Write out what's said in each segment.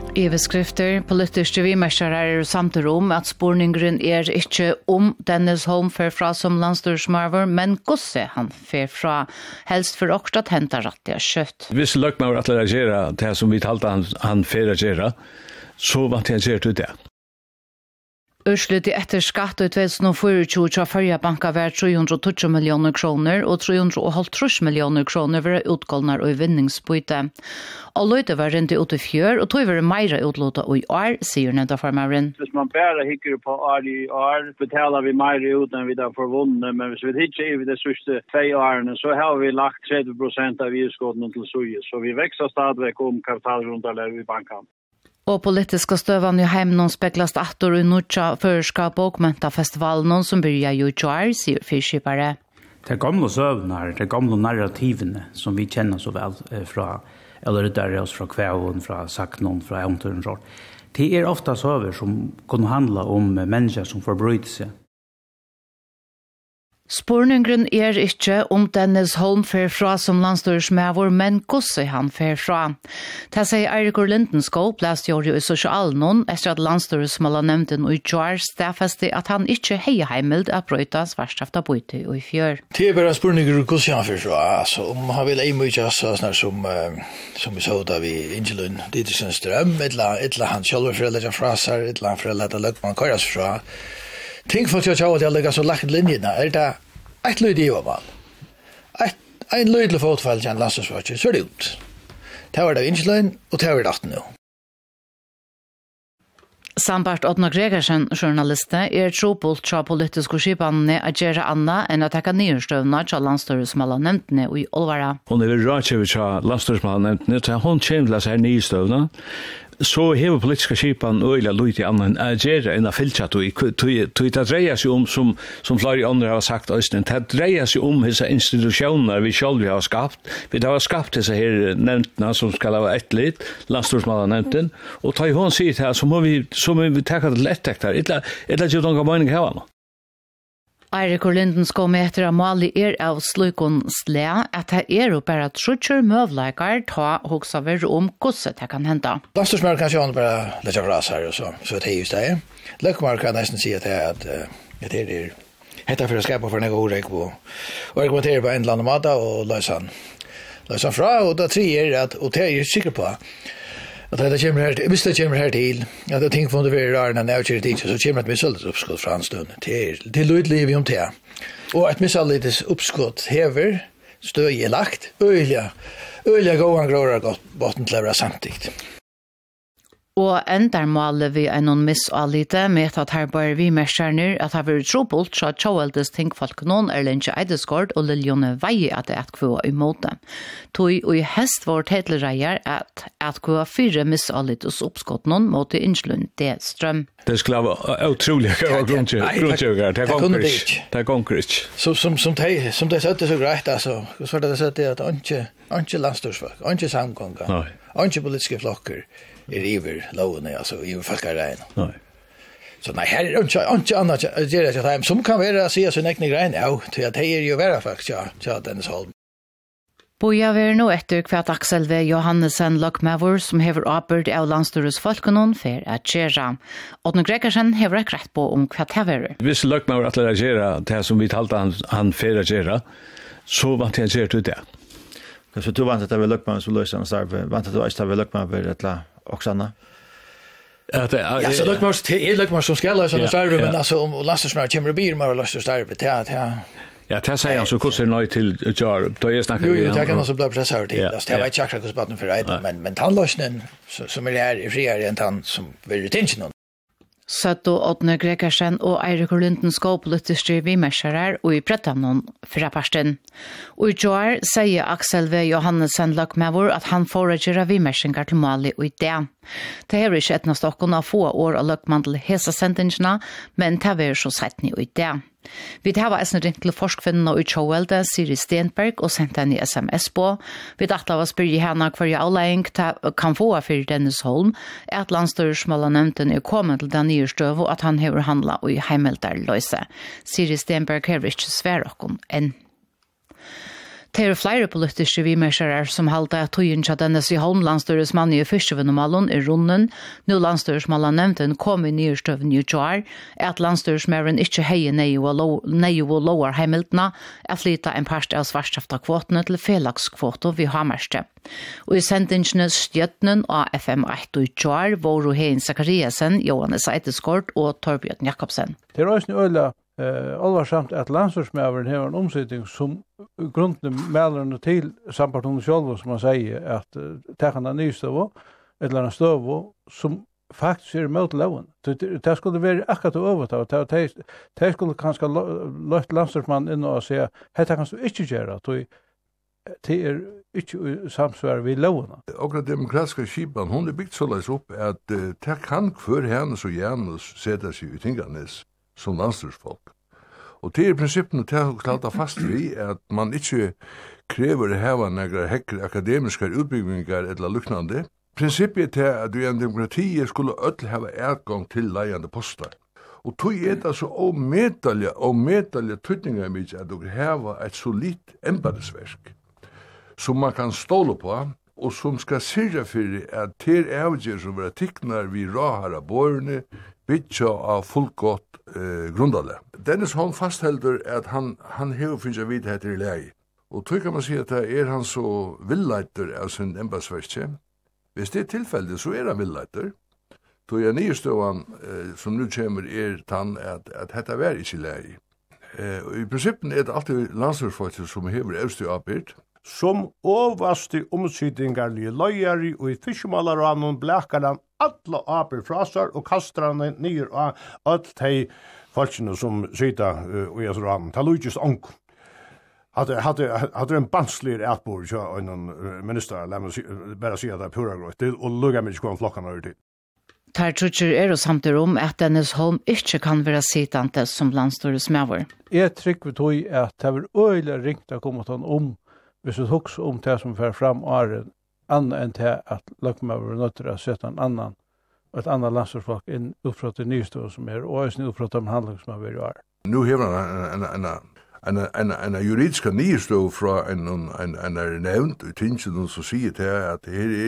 Överskrifter, politiske vimerskere samtidig om at spårningen ikke om Dennis Holm fer fra som landstyrsmarver, men gosse han fer fra, helst for også at henta rattiga kjøtt. Hvis løkmaver at reagere det som vi talte han fer reagere, så var det reagert ut det. Urslut i etter skatt i 2024 fra førre banka var 320 millioner kroner og 350 millioner kroner var utgåldnar og vinningsbyte. Og løyde var rent ut i fjør, og tog var meira utlåta og i år, sier nevntaformaren. Hvis man bare hikker på år i år, betaler vi meira ut enn vi da får vunnet, men hvis vi hikker i de sørste 2 årene, så har vi lagt 30% av utskåttene til Suje, så vi vekser stadigvæk om kapitalrundaler i banken. Og politiska støvan i heimen speklast atter i Nordja føreskap og Augmenta-festivalen som byrja i år, sier fyrskipare. Det gamle søvnar, det gamle narrativene som vi kjenner så vel fra eller där oss från kvävon, från saknon, från äventyren. Det är ofta söver som kan handla om människor som förbryter sig. Spårningen ikke om Dennis Holm fer fra som landstyrsmævor, men gosse han fer fra. Det sier Eirikur Lindenskog, plastgjorde i sosialen, etter at landstyrsmåla nevnten og i George stedfeste at han ikke heier heimeld at brøyta svartstrafta bøyte og i fjør. Det er bare spårninger gosse han fer fra, altså om han vil ei mye sånn som vi så da vi Ingelund Didriksen Strøm, etla han selv foreldre fra seg, etla han foreldre løkman køres fra. Ting for at jeg har legget så lagt linjene, det et løyd i overmann. En løyd til fotfall til en landstingsvarsel, så det ut. Det var det Ingelund, og det var det 18 nå. Sambart Oddna Gregersen, journaliste, trobult fra politiske skipene å gjøre anna enn å takke nyrstøvna til landstyresmålene og i Olvara. Hun er rådkjøver til landstyresmålene, så hun kommer til å si nyrstøvna. Så hever politiska skipan øyla lojt i annan agera enn a fyltja det dreier seg om, som flere andre har sagt, det dreier seg om disse institusjoner vi selv har skapt. Vi har skapt disse her nevntene som skal ha ett litt, landstorsmålet nevnten, og ta i hånd sier til her, så må vi takka det lett ektar. Eller ikke noen mening her nå. Eirikur Lindenskog med etter å male av slukon sle at det jo bare trutcher møvleikar ta hoksa ver om hvordan det kan hente. Landstorsmål kan ikke bare lette fra seg og så det just det. Løkmar kan nesten si at det er hette for å skapa for en ordrek og argumentere på en eller annen måte og løse han fra, og det tre at, og det er sikker på att det kommer här hvis det kommer här till att det ting från det vi rör när jag kör dit så kommer det med sålt uppskott från stund till lydliv om det och ett misallites uppskott häver stöj lagt öliga gåan gråra gott botten till vara samtidigt. Og endar målet vi en misallite med at her bare vi mestjerner at her vil trobult så at tjåveldes tingfolk noen Erlendje Eidesgård og Liljone Veie at det er kvå imot dem. Tog og i hest vår tetlereier at kvå 4 misallites oppskott noen mot Ingelund D. Strøm. Det skulle være utrolig grunntjøkker. Det er konkret. Som det søtte så greit, altså, så var det søtte at ikke landstorsfolk, ikke samgånger, ikke politiske flokker, iver lovene, altså iver folkareien. Nej. Så nei, her ikke annet gjør det til som kan være å si sin egne grein, ja, til at det jo være faktisk, ja, Dennis Holm. Boja ver nå etter hva Aksel V. Johannesen Løkmævor som hever arbeid av landstyrets folkenoen for at gjøre. Oddne Gregersen hever ikke rett på om hva det er. Hvis Løkmævor at reagere det som vi talte han for at gjøre, så vant jeg gjøre ut det. Så du vant at det var Løkmævor som løser en starve, vant at du ikke var Løkmævor et eller Oksana? Ja, så Løkmævor som skal løse en starve, men altså om landstyrsmævor kommer og blir med å løse starve, Ja, det sier han så hvordan er nøy til Jar, da jeg snakker Jo, det kan også bli presset til. Det var ikke akkurat hvordan baden for reiden, men tannløsningen som her friere enn tann som vil retinge noen. Søtto Oddne Gregersen og Eirikur Lindenskog politiske vimerskere og i Brettamnon fra parsten. Og i Joar sier Aksel V. Johannesen Løkmævor at han foregjør vimerskninger til Mali og i det. Det er ikke etnå stokken av få år av Løkman til hese sendingene, men det er så sett ni og i det. Vi har vært ringt til forskvinnene og utjåvelde Siri Stenberg og sendt henne i SMS på. Vi dachte av å spørre henne hver avlegging kan få for Dennis Holm at landstyresmålene er kommet til den nye støv og at han har handlet og i heimelder løse. Siri Stenberg har ikke svært åkken enn. Det er flere politiske vimerskere som halter at tøyen til denne i Holm landstøres mann i Fyrstjøvenomalen i runden. Nå landstøresmallen nevnten kom i nyerstøven i Joar, at landstøresmæren ikke heier nei og lover heimildene, at flytta en parst av svartskjafta-kvotene til felakskvoto vi har mørste. Og i sendingene Stjøtnen av FM1 i Joar, Våro Hein Zakariasen, Johannes Eiteskort og Torbjørn Jakobsen. Det er også øyla alvarsamt at landstøresmæren har en omsetning som grunden melder til sampartonen selv, som man sier, at det kan ha ny støv, eller en støv, som faktisk er mot loven. Det skulle være akkurat over av. Det skulle kanskje løft landstøresmannen inn og si, dette kan du ikke gjøre, det er ikke samsvar ved loven. Akkurat demokratiska skipan, hon er byggt så leis opp at det kan hver hennes og Janus sette seg i Tinganes som landstøresfolk. Og det er prinsippene til å klare fast vi at man ikke krever å hava några hekker akademiske utbyggingar eller luknande. Prinsippet er at vi en demokrati skulle ødel hava adgang til leiande postar. Og tog er det så omedalja tydningar mykje at du hava et solidt embedesverk som man kan ståle på og som skal syrja fyrir at til avgjør som vera tiknar vi rahara borne bytja av fullgott grundale. Dennis Holm fasthelder at han hever finnes vidt heter i lei. Og tog kan man si at han så villeiter av sin embedsverkje. Hvis det er tilfellet, så han villeiter. Tog jeg nyestøvan som nu kommer tann at dette var ikke lei. I prinsippen det alltid landstørsfolk som hever evst i avbyrt. Som overvaste omsydingarlige løyere og i fiskemalarannon blekar han alla apir fra seg og kastar han nyer av alt de folkene som sitter i rannon. Ta lujus onk. Hadde en banslig etbord til en minister, la meg bare si at det er pura grøyt, og lukka meg ikke flokkene over til. Tar trutcher er og samtidig at Dennis Holm ikke kan være sittande som landstøresmæver. Jeg trykker tog at det var øyelig ringt å komme til hvis du husker om det som fer fram året, annet enn til at løkmøver er nødt til å sette et annet landstørsfolk inn uppfra til nystå som og også uppfra til handling som er i år. Nu hever han en juridiska nystå fra en nevnt i tingene som sier til at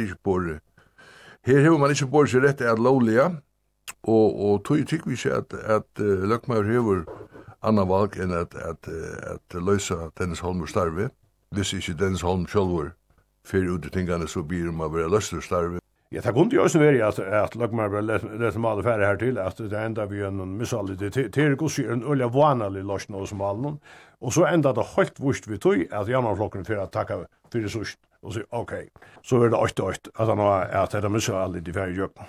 her hever man ikke bare seg rett at lovlige, og tog tykker vi ikke at løkmøver hever annan valg enn at løse Dennis Holm starve. Hvis ikke Dennis Holm sjølver fyrir ut i tingene, så blir man bare løster starve. Ja, det kunne jo også være at Løkmar ble lett malet færre her til, at det enda vi en missallig til gos en øyla vanlig løsning hos malen, og så enda det helt vurst vi tog at januarflokken fyrir at takka fyrir sørst, og sier, ok, så er det 8-8, at det er missallig de færre gjøk.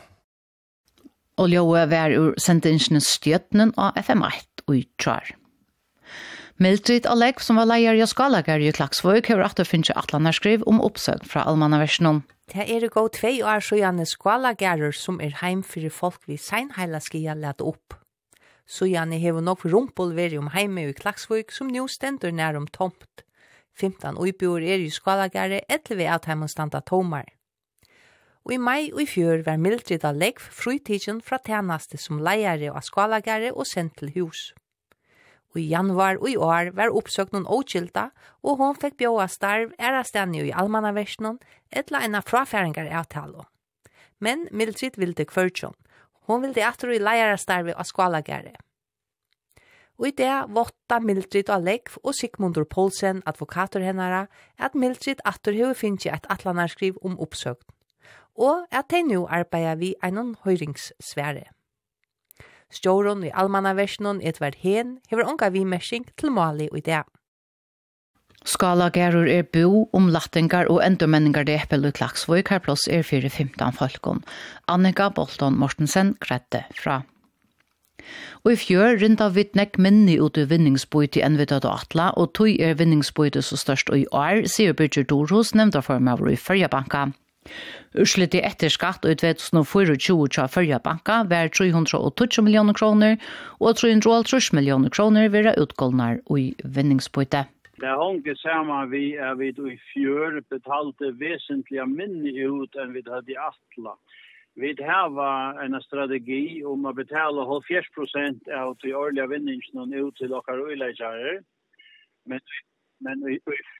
Og Ljøe var ur sendingene Stjøtnen av FM1 og i Tjar. Mildrid Alek, som var leier i Skalager i Klaksvøk, har rett og finnes atlanarskriv om oppsøk fra Almannaversen. Det er gå 2 år siden Skalagerer som heim for folk vi seinheila skia lette opp. Sujane hever nok rumpel veri heime i Klaksvøk som nå stender nær tomt. 15 uibor i Skalagerer, 11 at heim standa tomar. Og i mai og i fjør var Mildrid Alek frutidgen fra tjeneste som leier av Skalagerer og sendt til hus. Og i januar og i år var oppsøkt noen åkilta, og hun fikk bjåa starv stedende i Almannaversen, etla en av frafæringar avtalo. Men Mildrid ville kvørtjon. Hun ville atter i leiarastarve av Skalagerer. Og i det votta Mildrid Alek og Sigmundur Poulsen, advokator hennara, at Mildrid atter hever finnes et atlanarskriv om oppsøkt. Og at de nå arbeider vi en høyringssfære. Stjåren i Almannaversen Edvard Hen hever unga vimersing til Mali og i det. Skalagerer er bo lattingar og endurmenningar det eppel i Klaksvøk her plass 4-15 folkene. Annika Bolton Mortensen grette fra. Og i fjør rinda vittnek minni ut i vinningsbøyt i Envidat og Atla, og tog vinningsbøyt så størst og i år, sier Birgir Doros, nevnda formøver i Førjabanka. Urslit i etter skatt og i 2024 til Førjabanka var 320 millioner kroner, og 330 millioner kroner vil være utgåldnar i vinningsbøyte. Det honker sammen vi i fjør betalte vesentlig minni ut enn vi hadde i Atla. Vi har en strategi om å betale 70% av de årlige vinningsene ut til dere uleggere. Men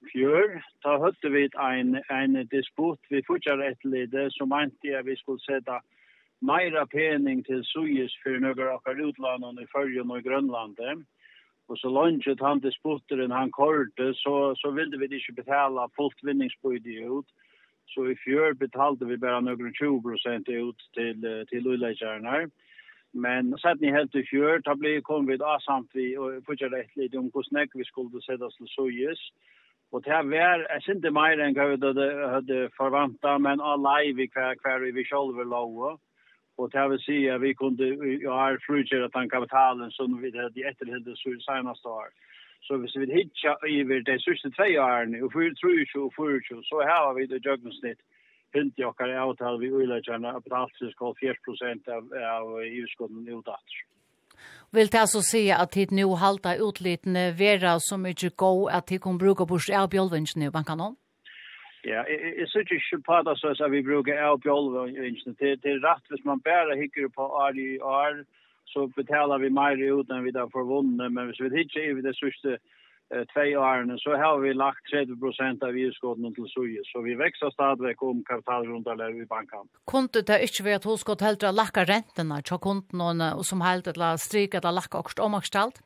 fjör, då hade vi en disput vi fortsatte ett lite som mente vi skulle sätta mera penning till Suez för några av utlånen i Färjön och Grönland. Och så långt han disputeren han korte så ville vi inte betala fullt vinningsbud ut. Så i fjör betalade vi bara några 20% ut till utläggarna. Men sen i helt i fjör då kom vi då samt vi fortsatte ett lite om hur snäck vi skulle sätta oss till Suez. Och det var jag inte mer än jag hade förväntat, men alla vi kvar vi själva låg. Och det vill säga vi kunde frugera den kapitalen som vi hade efterhällt så senaste år. Så hvis vi hittar över de sista 2 åren och 4 så har vi det genomsnitt hint jag kan avtal vi utläggarna att alltså ska 4% av utskotten utåt. Vill det alltså säga att det nu halta utlitne vera så mycket gå att det kan bruka på bjölvingen i banken? Ja, jag synes ikke på det så at vi bruker bjölvingen. Det er rett hvis man bare hikker på år, så betalar vi mer ut enn vi da får vunnet. Men hvis vi hikker i det siste 2 årene, så har vi lagt 30% av utskotten til Suez. Så vi vekster stadigvæk kapitalgrunner i banken. Kunde det ikke være at hun skulle helt lakka rentene til kunden som helt eller stryk eller lakka også omakstalt?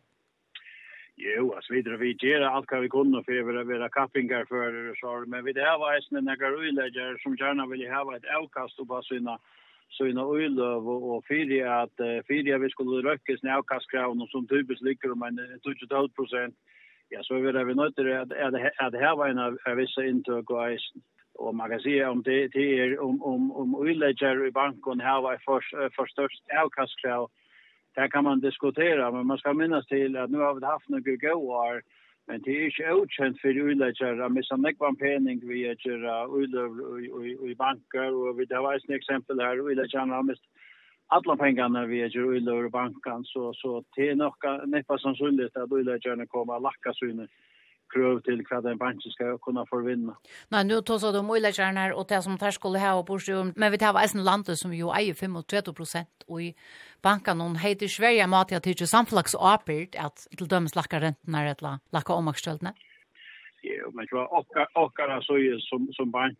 Jo, alltså vi gör allt vad vi kunde för att vara kappingar för så, men vi det har varit några utläggare som gärna vill ha ett avkast på sina ullöv och för att vi skulle röka sina avkastkraven som typiskt ligger om en 12%. Ja, så är vi nöjda att det här var en av vissa intag och och man kan säga om det är om utläggare i banken här var för störst avkastkrav. Det kan man diskutera, men man ska minnas till att nu har vi haft några gåar, men det är inte okänt för utläggare att missa nekvan penning via i banker, och det var ett exempel här, utläggarna har mist alla pengarna via utläggare i banken, så det är nog näppa sannsynligt att utläggarna kommer att lacka sina krav till vad en bank ska kunna förvinna. Nej, nu tar så de utläggarna och det som där skulle ha på men vi tar en landet som ju äger 35% och i banken hon heter Sverige mat att det samflags apert att till döms lacka räntorna eller lacka omakstölna. Ja, men och så är som bank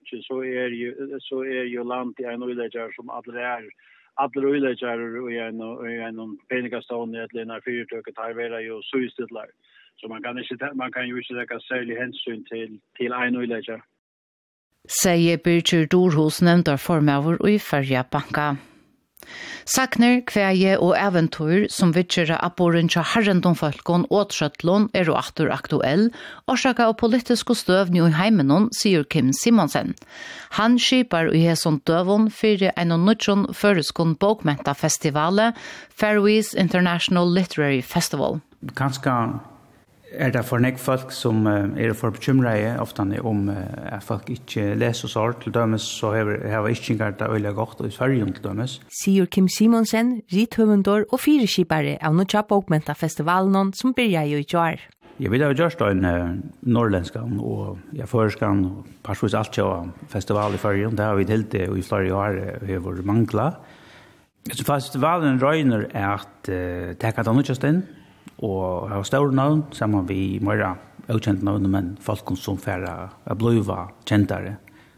så är ju land i en utläggare som alla utläggare och en pengastånd eller när fyrtöket har varit ju så istället. Så man kan ju inte lägga särskild hänsyn till en utläggare. Säger Birger Dorhus nämndar formöver i Färja banka. Sakner, kvæje og eventyr som vittjera apporen tja herrendonfolkon og trøttlån er og aktur aktuell, orsaka av politiske støv nu i heimenon, sier Kim Simonsen. Han skipar i hesson døvon fyrir en og nødjon føreskon bokmenta festivale, Faroese International Literary Festival. Kanskje det for nek folk som for bekymret ofte om at folk ikke leser så hårdt til dømes, så har vi ikke engang det øyelig godt i Sverige til dømes. Sier Kim Simonsen, rithøvendor og fireskipare av Nudja Bokmenta-festivalen som begynner i år. Jeg vil ha gjort en norrländskan og føreskan og parsvis alt til festival i Sverige. Det har vi til det i flere år vi har manglet. Så festivalen røyner at teka den utjøsten, og har stor navn sammen vi mer ukjent navn, men folk som færre bliva kjentare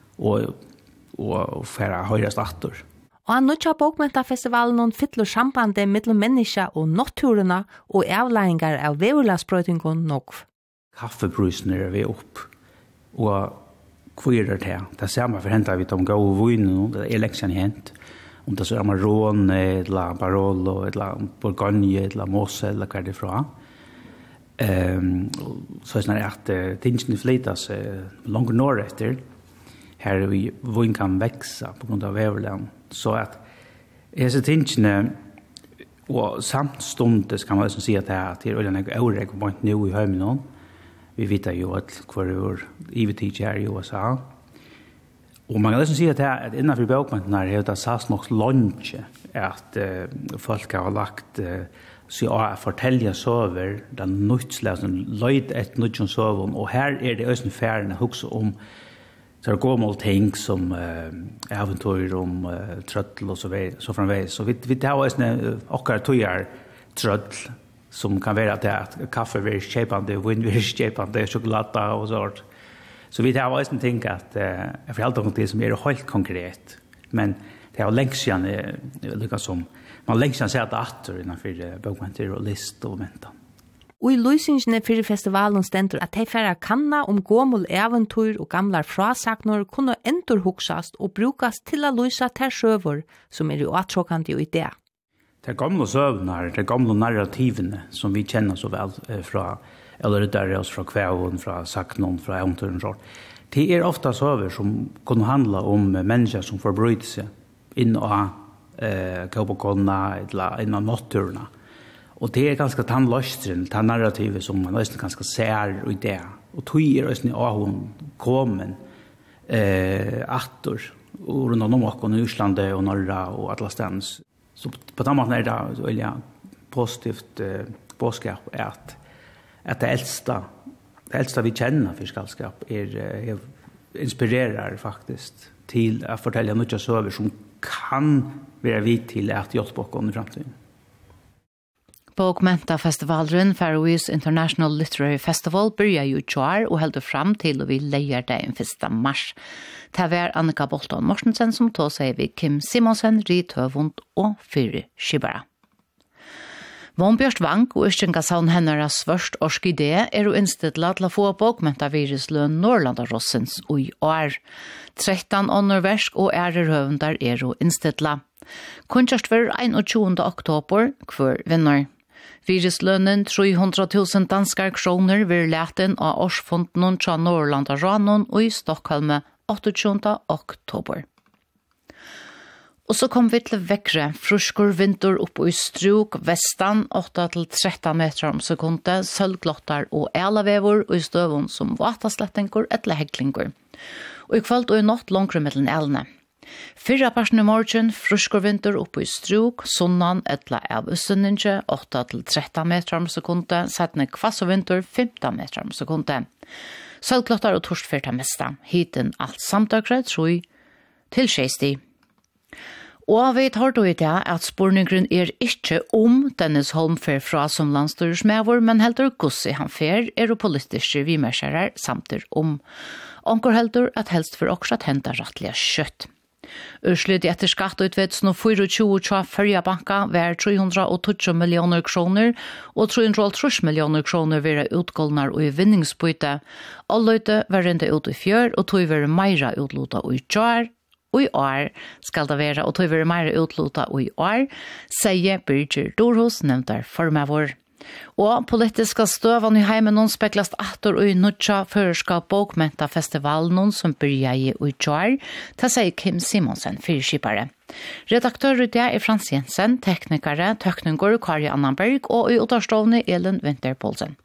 og færre høyrast atter. Og han Nudja Bokmenta-festivalen fyller sambandet mellom mennesker og naturene og avlæringar av veverlagsbrøytingen nok. Kaffeprisen vi opp, og hvor det? Det ser man for hentet vi de gode vinen, det leksjen hent. Om det så är Marron eller Barolo eller Bourgogne eller Mosel eller hva det fra. Så är det att tingene flytas långt norr efter. Här vi vin kan växa på grund av väverland. Så att dessa tingene och samstundes kan man säga att det är en öre på nu i hemmen. Vi vet ju att kvar är IVT här i USA. Och man kan liksom säga att innanför bokmenten har det sagt nog lunch att folk har lagt sig att fortälja så över den nutsläsen löjt ett nutjon sovon, och här är det ösn färna också om så gamla ting som äventyr om tröttel och så framvägs. Så vi tar ösn och tojar tröttel som kan vara att kaffe blir köpande, vin blir köpande, choklad och sånt. Så vi har också tänkt att jag får alltid det som är helt konkret. Men det har längst sedan lyckas som man längst sedan ser att åter innanför bokmenter och list och vänta. Og i løsingene for festivalen stender at de færre kanna om gommel eventyr og gamle frasakner kunne endurhuksast og brukast til å løse til sjøver som er uattråkende i det. Det gamle søvner, det gamle narrativene som vi kjenner så vel fra, eller det er oss fra kvæven, fra saknon, fra eventyren sånt. Det er ofta søver som kunne handla om mennesker som forbryter seg inn og kåpåkonna eller innan nåtturna. Och det är ganska tandlöstren, det narrativet som man nästan ganska ser i det. Och tog är nästan hon kommer attor och runt om och i Island och norra och alla stans. Så på den måten är det så väldigt positivt budskap att det äldsta vi känner fiskalskap är inspirerar faktiskt till att fortälja nya söver som kan vara vid till att hjälpa oss i framtiden. Bokmentafestivalen Faroese International Literary Festival börjar ju tjar och håller fram till och vi lejer den 1. mars. Det var Annika Bolton Mortensen som tog sig vid Kim Simonsen, Rithövund och Fyre Skibara. Vonbjørst Vank og Østjengasavn henneras svørst orskidé jo innstidlet til å få bokmentavirusløn Norrlandarossens i år. 13 ånderversk og ærerhøvendar jo innstidlet. Kunnkjørst var 21. oktober hver vinner. Viruslønnen 300 000 danskar kroner vil leten av årsfonden til Norrlandaronnen og i Stockholm 28. oktober. Og så kom vi til vekkere, fruskor vinter opp i struk, vestan 8-13 meter om sekundet, sølvglottar og elavever og i støvun som vataslettinger eller heglingur. Og i kveld og i natt langre mellom elene. 4 personer i morgen, fruskor vinter opp i struk, sunnan eller av ussendinge, 8-13 meter om sekundet, settene kvass og vinter 15 meter om sekundet. Sølvglottar og torstfyrta mesta, hiten alt samtøkre, tror til 60. Og vi tar då i det at spurningen ikke Dennis Holm fer fra som landstyresmedvor, men heldur gussi han fer jo politiske vimerskjærer samtidig Onker heldur at helst for også at henta rattliga kjøtt. Urslut etter skatteutvedsen og 24 tja førja banka var 320 millioner kroner og 330 millioner kroner vera utgåldnar og i vinningsbyte. Alløyte var rente ut i fjør og tog være meira utlota og i tjar. Og i år skal det være, og tog være mer utlota og i år, sier Birger Dorhus, nevntar formavår. Og politiska støvan i heimen noen speklast atter og i nødja føreskap bokmentafestivalen som byrja i utjar, til sier Kim Simonsen, fyrskipare. Redaktør i det Frans Jensen, teknikere, tøkninger Kari Annanberg og i utavstående Elin Winterpolsen.